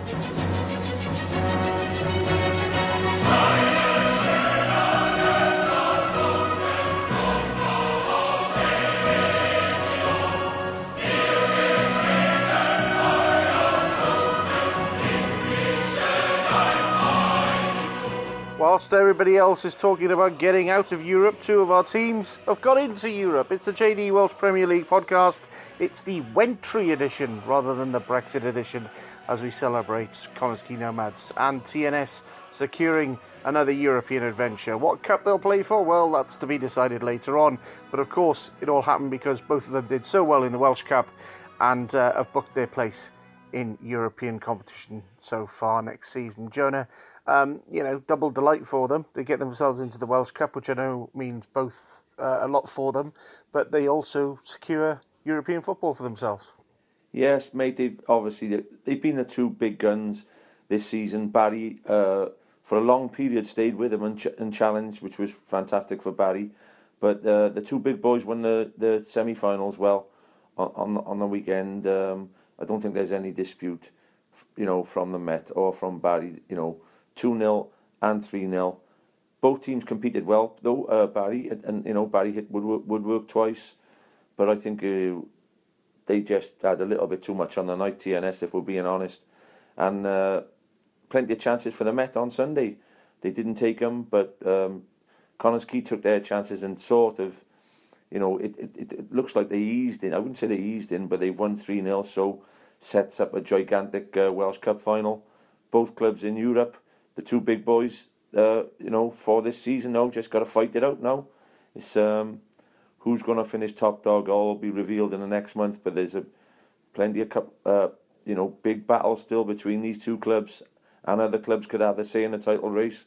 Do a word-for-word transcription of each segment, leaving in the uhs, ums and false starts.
Whilst everybody else is talking about getting out of Europe, two of our teams have got into Europe. It's the J D Welsh Premier League podcast. It's the Wentry edition rather than the Brexit edition as we celebrate Connah's Quay Nomads and T N S securing another European adventure. What cup they'll play for? Well, that's to be decided later on. But of course, it all happened because both of them did so well in the Welsh Cup and uh, have booked their place in European competition so far next season. Jonah, um, you know, double delight for them. They get themselves into the Welsh Cup, which I know means both uh, a lot for them, but they also secure European football for themselves. Yes, mate, they've obviously, they've been the two big guns this season. Barry, uh, for a long period, stayed with them and, ch- and challenged, which was fantastic for Barry. But uh, the two big boys won the, the semi-finals well on, on, on the weekend. Um, I don't think there's any dispute, you know, from the Met or from Barry, you know, two nil and three nil. Both teams competed well, though, uh, Barry, and, and, you know, Barry hit Woodwork, Woodwork twice, but I think uh, they just had a little bit too much on the night, T N S, if we're being honest, and uh, plenty of chances for the Met on Sunday. They didn't take them, but um, Connah's Quay took their chances and sort of, you know, it, it, it looks like they eased in. I wouldn't say they eased in, but they've won three nil, so sets up a gigantic uh, Welsh Cup final. Both clubs in Europe, the two big boys, uh, you know, for this season now, just got to fight it out now. It's um, who's going to finish top dog, all will be revealed in the next month, but there's a plenty of cup, uh, you know, big battle still between these two clubs, and other clubs could have their say in the title race.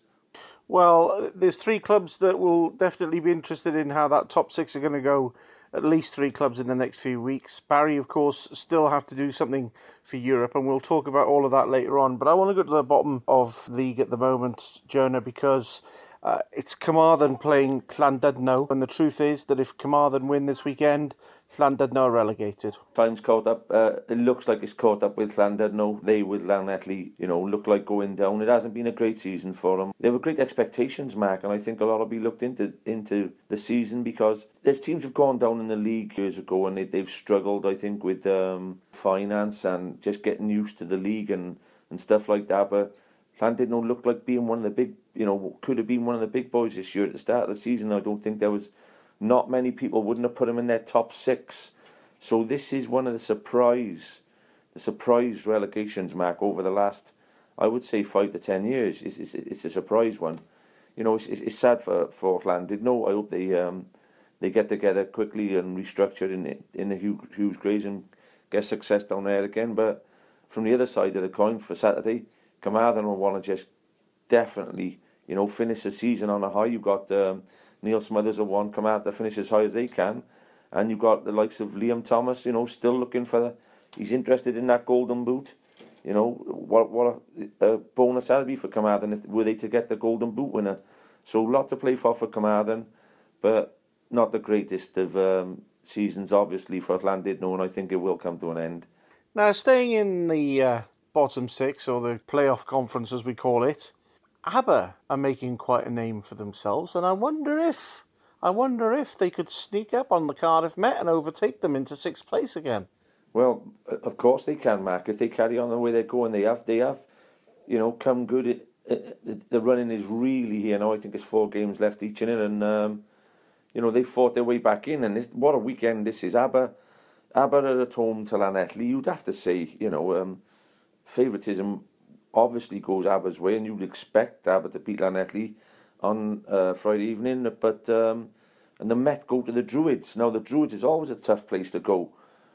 Well, there's three clubs that will definitely be interested in how that top six are going to go. At least three clubs in the next few weeks. Barry, of course, still have to do something for Europe, and we'll talk about all of that later on. But I want to go to the bottom of the league at the moment, Jonah, because uh, it's Carmarthen playing Llandudno, and the truth is that if Carmarthen win this weekend, Llandudno are relegated. Time's caught up. Uh, it looks like it's caught up with Llandudno. They, with Llanelli, you know, look like going down. It hasn't been a great season for them. There were great expectations, Mark, and I think a lot will be looked into into the season because there's teams have gone down in the league years ago and they, they've struggled, I think, with um, finance and just getting used to the league and, and stuff like that. But Llandudno looked like being one of the big, you know, could have been one of the big boys this year at the start of the season. I don't think there was not many people wouldn't have put them in their top six. So this is one of the surprise, the surprise relegations, Mark, over the last, I would say, five to ten years. It's, it's, it's a surprise one. You know, it's, it's sad for, for Llandudno. I hope they um, they get together quickly and restructure in in the Hugh, Hughes Grays and get success down there again. But from the other side of the coin for Saturday, Carmarthen will want to just definitely, you know, finish the season on a high. You've got Um, Neil Smothers will want Carmarthen to finish as high as they can. And you've got the likes of Liam Thomas, you know, still looking for the... He's interested in that golden boot. You know, what what a, a bonus that would be for Carmarthen if were they to get the golden boot winner. So a lot to play for for Carmarthen, but not the greatest of um, seasons, obviously, for Llandudno, and I think it will come to an end. Now, staying in the uh, bottom six, or the playoff conference as we call it, ABBA are making quite a name for themselves, and I wonder if, I wonder if they could sneak up on the Cardiff Met and overtake them into sixth place again. Well, of course they can, Mark. If they carry on the way they're going, they have, they have, you know, come good. It, it, the running is really here now. I think it's four games left each in it, and um, you know they fought their way back in. And this, what a weekend this is! ABBA, ABBA are at home to Llanelli. You'd have to say, you know, um, favouritism obviously goes ABBA's way, and you'd expect ABBA to beat Llanelli on uh, Friday evening. But um, and the Met go to the Druids. Now the Druids is always a tough place to go.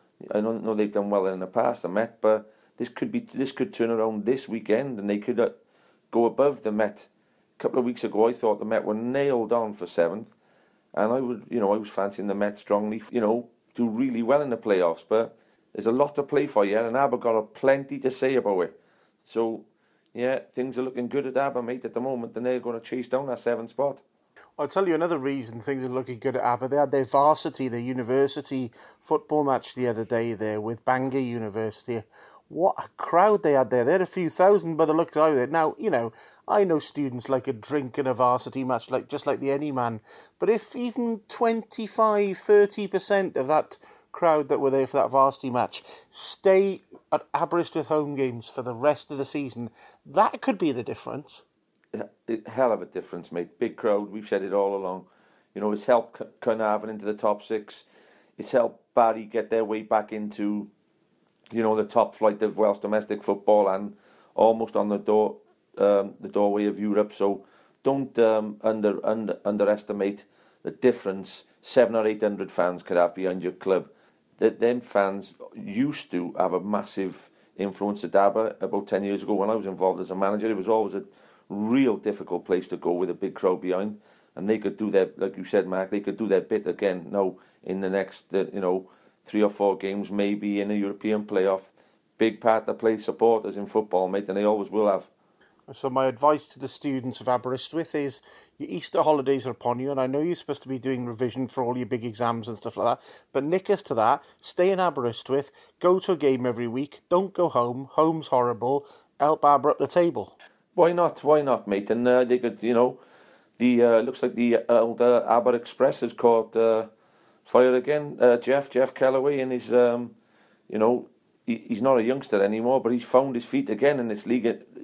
I don't know they've done well in the past, the Met, but this could be this could turn around this weekend, and they could uh, go above the Met. A couple of weeks ago, I thought the Met were nailed on for seventh, and I would, you know, I was fancying the Met strongly, you know, do really well in the playoffs. But there's a lot to play for yet, and ABBA got a plenty to say about it. So, yeah, things are looking good at ABBA, mate, at the moment, and they're going to chase down that seventh spot. I'll tell you another reason things are looking good at ABBA. They had their varsity, their university football match the other day there with Bangor University. what a crowd they had there. They had a few thousand by the look of it. Now, you know, I know students like a drink in a varsity match, like just like the any man. But if even twenty-five, thirty percent of that crowd that were there for that varsity match stay at Aberystwyth home games for the rest of the season, that could be the difference. Hell of a difference, mate. Big crowd, we've said it all along. You know, it's helped Carnarvon into the top six. It's helped Barry get their way back into, you know, the top flight of Welsh domestic football and almost on the door, um, the doorway of Europe. So don't um, under, under underestimate the difference seven or eight hundred fans could have behind your club. That them fans used to have a massive influence at Aber about ten years ago when I was involved as a manager. It was always a real difficult place to go with a big crowd behind, and they could do their, like you said, Mark, they could do their bit again now in the next, uh, you know, three or four games, maybe in a European playoff. Big part to play supporters in football, mate, and they always will have. So my advice to the students of Aberystwyth is your Easter holidays are upon you, and I know you're supposed to be doing revision for all your big exams and stuff like that, but nick us to that, stay in Aberystwyth, go to a game every week, don't go home, home's horrible, help Aber up the table. Why not? Why not, mate? And uh, they could, you know, the uh, looks like the old uh, Aber Express has caught uh, fire again. Uh, Jeff, Jeff Kellaway, and his, um, you know, he, he's not a youngster anymore, but he's found his feet again in this league.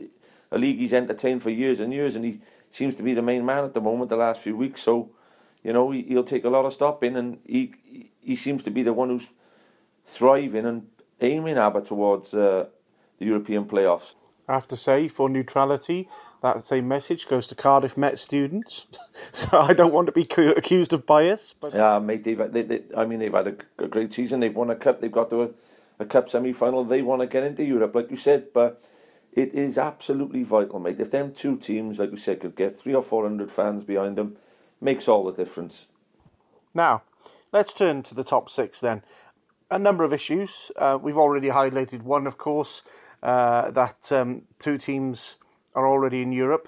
A league he's entertained for years and years, and he seems to be the main man at the moment the last few weeks. So, you know, he, he'll take a lot of stopping, and he he seems to be the one who's thriving and aiming Aber towards uh, the European playoffs. I have to say, for neutrality, that same message goes to Cardiff Met students. So I don't want to be accused of bias. But yeah, mate, they've they, they, I mean, they've had a, a great season. They've won a cup. They've got to a, a cup semi-final. They want to get into Europe, like you said, but it is absolutely vital, mate. If them two teams, like we said, could get three or four hundred fans behind them, makes all the difference. Now, let's turn to the top six then. A number of issues. Uh, we've already highlighted one, of course, uh, that um, two teams are already in Europe.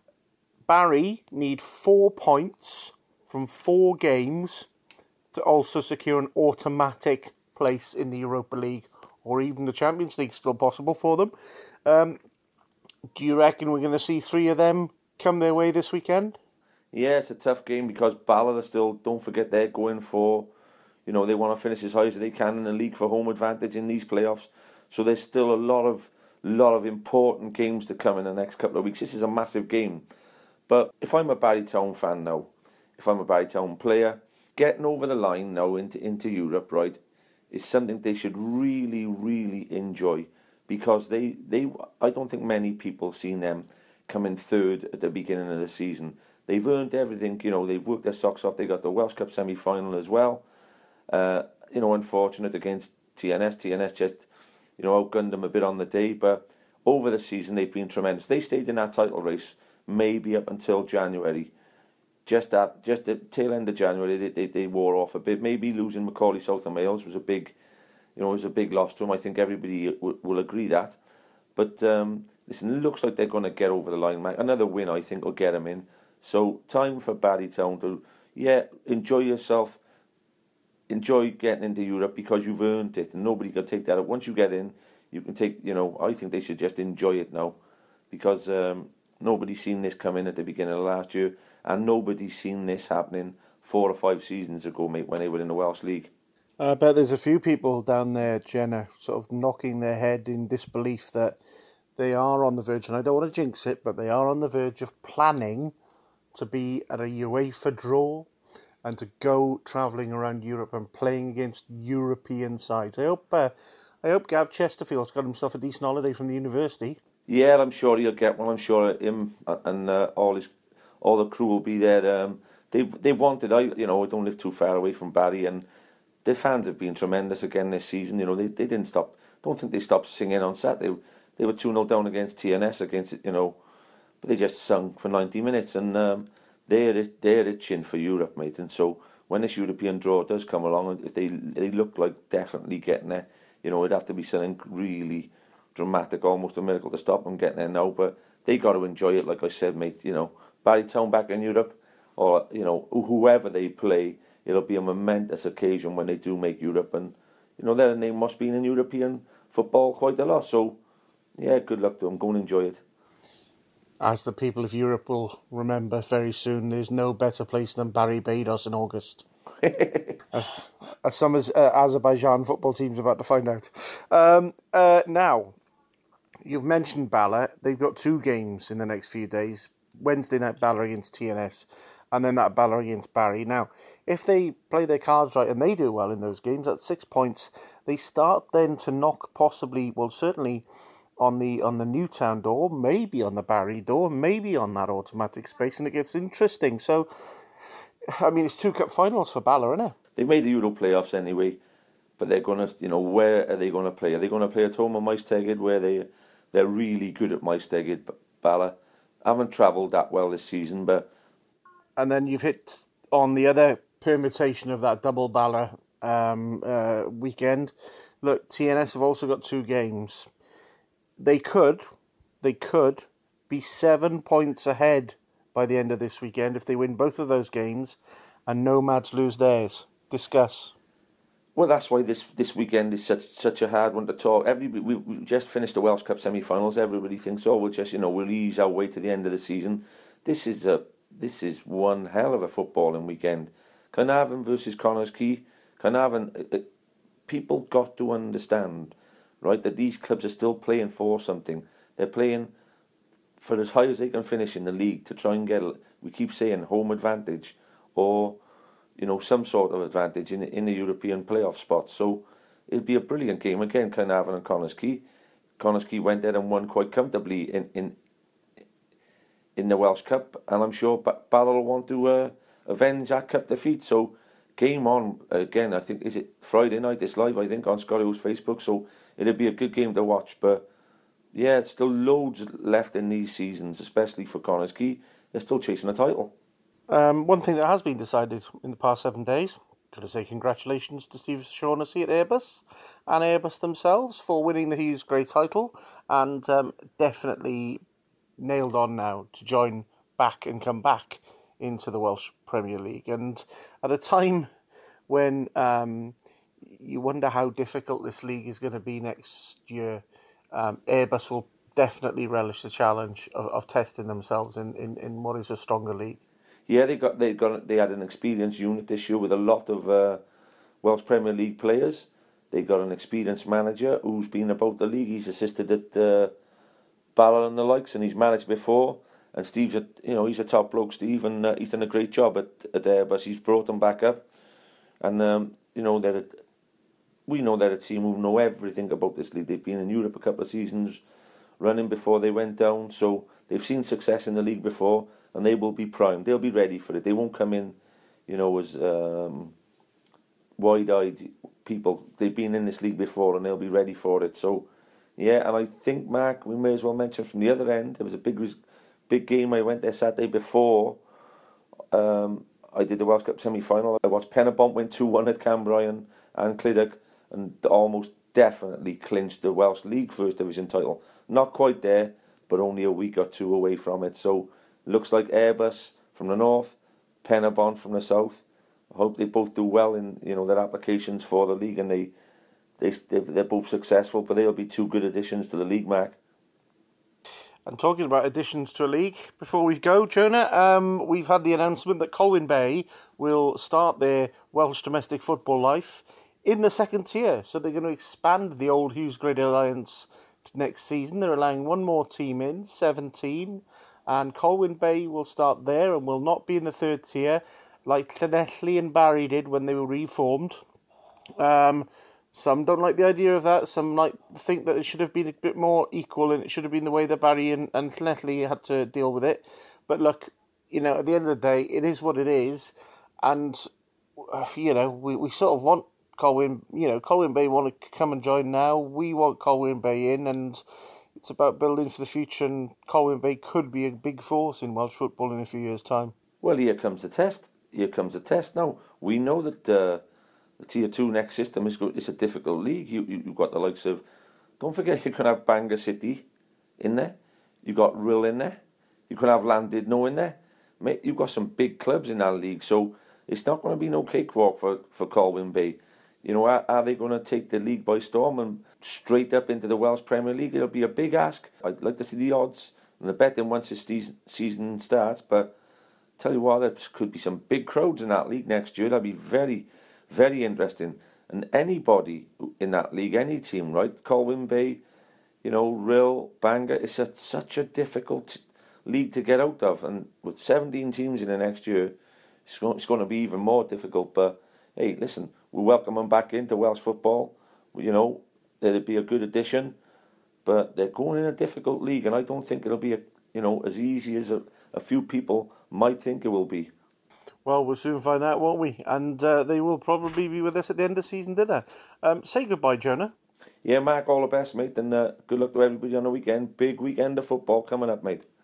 Barry need four points from four games to also secure an automatic place in the Europa League, or even the Champions League, still possible for them. Um, do you reckon we're going to see three of them come their way this weekend? Yeah, it's a tough game because Ballard are still, don't forget, they're going for, you know, they want to finish as high as they can in the league for home advantage in these playoffs. So there's still a lot of lot of important games to come in the next couple of weeks. This is a massive game. But if I'm a Barrytown fan now, if I'm a Barrytown player, getting over the line now into, into Europe, right, is something they should really, really enjoy. Because they, they, I don't think many people seen them come in third at the beginning of the season. They've earned everything, you know, they've worked their socks off. They got the Welsh Cup semi-final as well. Uh, you know, unfortunate against T N S. T N S just, you know, outgunned them a bit on the day. But over the season, they've been tremendous. They stayed in that title race maybe up until January. Just at, just the tail end of January, they, they, they wore off a bit. Maybe losing Macaulay South and Wales was a big... You know, it was a big loss to them. I think everybody w- will agree that. But, um, listen, it looks like they're going to get over the line, Mike. Another win, I think, will get them in. So, time for Barrytown to, yeah, enjoy yourself. Enjoy getting into Europe because you've earned it. And nobody can take that up. Once you get in, you can take, you know, I think they should just enjoy it now. Because um, nobody's seen this come in at the beginning of last year. And nobody's seen this happening four or five seasons ago, mate, when they were in the Welsh League. I bet there's a few people down there, Jenna, sort of knocking their head in disbelief that they are on the verge, and I don't want to jinx it, but they are on the verge of planning to be at a UEFA draw and to go travelling around Europe and playing against European sides. I hope uh, I hope Gav Chesterfield's got himself a decent holiday from the university. Yeah, I'm sure he'll get one. I'm sure him and uh, all his all the crew will be there. Um, they they wanted. I you know I don't live too far away from Barry, and the fans have been tremendous again this season. You know, they, they didn't stop. Don't think they stopped singing on Saturday. They were two nil down against T N S against, you know, but they just sung for ninety minutes, and um, they're they're itching for Europe, mate. And so when this European draw does come along, if they they look like definitely getting there, you know, it'd have to be something really dramatic, almost a miracle to stop them getting there now. But they got to enjoy it, like I said, mate. You know, Barrytown back in Europe, or you know, whoever they play. It'll be a momentous occasion when they do make Europe, and you know their name must be in European football quite a lot. So, yeah, good luck to them. Go and enjoy it. As the people of Europe will remember very soon, there's no better place than Barry Baidos in August. as, as some as, uh, Azerbaijan football teams are about to find out. Um, uh, now, you've mentioned Bala. They've got two games in the next few days. Wednesday night Bala against T N S, and then that Bala against Barry. Now, if they play their cards right and they do well in those games, at six points, they start then to knock possibly, well, certainly on the on the Newtown door, maybe on the Barry door, maybe on that automatic space, and it gets interesting. So, I mean, it's two cup finals for Bala, isn't it? They made the Euro playoffs anyway, but they're going to, you know, where are they going to play? Are they going to play at home at Maestegid, where they, they're really good at Maestegid, Bala? Haven't travelled that well this season, but... And then you've hit on the other permutation of that double Bala um, uh, weekend. Look, T N S have also got two games. They could, they could be seven points ahead by the end of this weekend if they win both of those games and Nomads lose theirs. Discuss. Well, that's why this, this weekend is such such a hard one to talk. Everybody, we, we just finished the Welsh Cup semi-finals. Everybody thinks, oh, we'll just, you know, we'll ease our way to the end of the season. This is a this is one hell of a footballing weekend. Carnarvon versus Connah's Quay. Carnarvon, uh, people got to understand, right, that these clubs are still playing for something. They're playing for as high as they can finish in the league to try and get, we keep saying, home advantage or, you know, some sort of advantage in in the European playoff spots. So it'll be a brilliant game again. Carnarvon and Connah's Quay. Connah's Quay went there and won quite comfortably in in in the Welsh Cup, and I'm sure Bala will want to uh, avenge that cup defeat. So game on again. I think is it Friday night. It's live, I think, on Scorrio's Facebook. So it'll be a good game to watch. But yeah, it's still loads left in these seasons, especially for Connah's Quay. They're still chasing a title. Um, one thing that has been decided in the past seven days, got to say congratulations to Steve Shaughnessy at Airbus and Airbus themselves for winning the Hughes Grey title, and um, definitely nailed on now to join back and come back into the Welsh Premier League. And at a time when um, you wonder how difficult this league is going to be next year, um, Airbus will definitely relish the challenge of, of testing themselves in, in, in what is a stronger league. Yeah, they got they got they had an experienced unit this year with a lot of uh, Welsh Premier League players. They got an experienced manager who's been about the league. He's assisted at uh, Bala and the likes, and he's managed before. And Steve's a you know he's a top bloke, Steve, and uh, he's done a great job at at Airbus. He's brought them back up, and um, you know they're a, we know they're a team who know everything about this league. They've been in Europe a couple of seasons running before they went down, so they've seen success in the league before, and they will be primed. They'll be ready for it. They won't come in, you know, as um, wide-eyed people. They've been in this league before, and they'll be ready for it. So, yeah, and I think, Mark, we may as well mention from the other end, it was a big, big game. I went there Saturday before um, I did the Welsh Cup semi-final. I watched Penabont win two one at Cambrian and Clydach, and almost definitely clinched the Welsh League First Division title. Not quite there, but only a week or two away from it. So looks like Airbus from the north, Penabont from the south. I hope they both do well in you know their applications for the league, and they they they're both successful. But they'll be two good additions to the league, Mark. And talking about additions to a league, before we go, Jonah, um, we've had the announcement that Colwyn Bay will start their Welsh domestic football life in the second tier. So they're going to expand the old Hughes Grey Alliance next season. They're allowing one more team in, seventeen, and Colwyn Bay will start there and will not be in the third tier like Llanelli and Barry did when they were reformed. Um, some don't like the idea of that. Some like think that it should have been a bit more equal and it should have been the way that Barry and, and Llanelli had to deal with it. But look, you know, at the end of the day, it is what it is, and uh, you know, we, we sort of want Colwyn, you know, Colwyn Bay want to come and join now. We want Colwyn Bay in, and it's about building for the future, and Colwyn Bay could be a big force in Welsh football in a few years' time. Well, here comes the test. Here comes the test now. We know that uh, the Tier two next system is good. It's a difficult league. You, you, you've got the likes of, don't forget, you can have Bangor City in there. You've got Rhyl in there. You can have Llandudno in there. Mate, you've got some big clubs in that league, so it's not going to be no cakewalk for, for Colwyn Bay. You know, are, are they going to take the league by storm and straight up into the Welsh Premier League? It'll be a big ask. I'd like to see the odds and the betting once the season starts, but tell you what, there could be some big crowds in that league next year. That'd be very, very interesting. And anybody in that league, any team, right? Colwyn Bay, you know, Rhyl, Bangor, it's a, such a difficult league to get out of. And with seventeen teams in the next year, it's going, it's going to be even more difficult. But hey, listen, we welcome them back into Welsh football. You know, it'd be a good addition. But they're going in a difficult league, and I don't think it'll be, a, you know, as easy as a, a few people might think it will be. Well, we'll soon find out, won't we? And uh, they will probably be with us at the end of season dinner. Um, say goodbye, Jonah. Yeah, Mark, all the best, mate, and uh, good luck to everybody on the weekend. Big weekend of football coming up, mate.